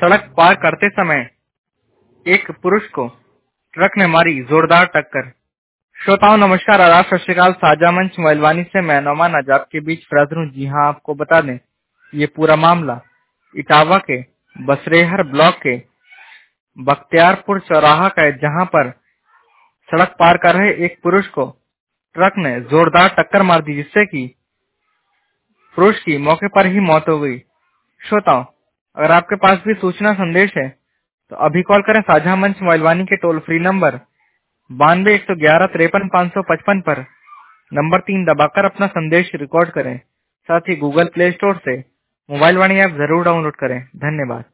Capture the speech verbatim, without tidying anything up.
सड़क पार करते समय एक पुरुष को ट्रक ने मारी जोरदार टक्कर। श्रोताओं नमस्कार, आदाब, सत श्री अकाल। साझा मंच मोबाइलवानी से मैं नौमान आज आपके बीच हाजिर हूँ। जी हाँ, आपको बता दें ये पूरा मामला इटावा के बसरेहर ब्लॉक के बख्तियारपुर चौराहा का है, जहाँ पर सड़क पार कर रहे एक पुरुष को ट्रक ने जोरदार टक्कर मार दी, जिससे कि पुरुष की मौके पर ही मौत हो गई। श्रोताओं, अगर आपके पास भी सूचना संदेश है तो अभी कॉल करें साझा मंच मोबाइलवानी के टोल फ्री नंबर बानवे एक सौ ग्यारह तिरपन पाँच सौ पचपन पर नंबर तीन दबाकर अपना संदेश रिकॉर्ड करें। साथ ही गूगल प्ले स्टोर से मोबाइल वाणी ऐप जरूर डाउनलोड करें। धन्यवाद।